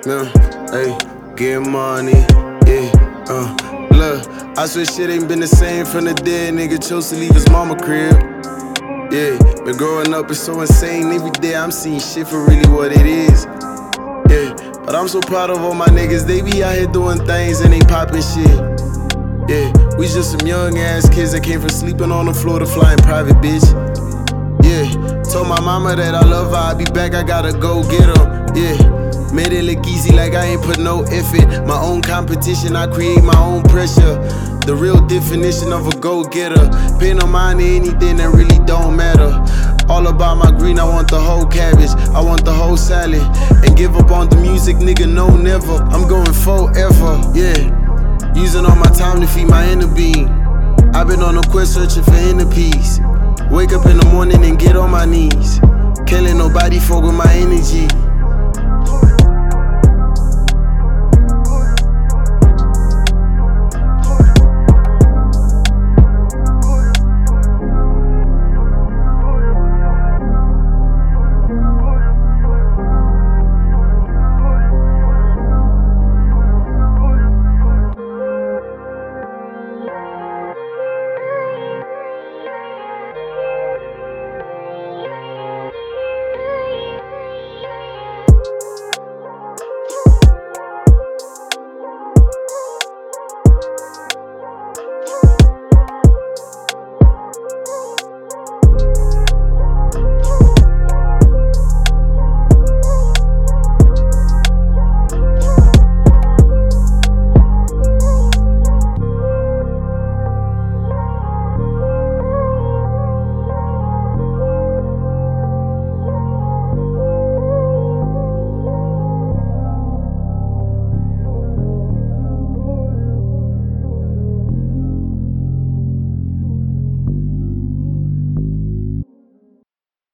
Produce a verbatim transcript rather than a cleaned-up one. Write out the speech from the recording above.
Yeah, hey, get money, yeah, uh. Look, I swear shit ain't been the same from the day a nigga chose to leave his mama crib. Yeah, but growing up is so insane. Every day I'm seeing shit for really what it is. Yeah, but I'm so proud of all my niggas. They be out here doing things and they poppin' shit. Yeah, we just some young ass kids that came from sleeping on the floor to flying private, bitch. Yeah, told my mama that I love her, I'll be back, I gotta go get her. Yeah, made it look easy like I ain't put no effort. My own competition, I create my own pressure. The real definition of a go-getter. Pay no mind to anything that really don't matter. All about my green, I want the whole cabbage, I want the whole salad. And give up on the music, nigga, no never. I'm going forever, yeah. Using all my time to feed my inner being. I've been on a quest searching for inner peace. Wake up in the morning and get on my knees. Can't let nobody fuck with my energy.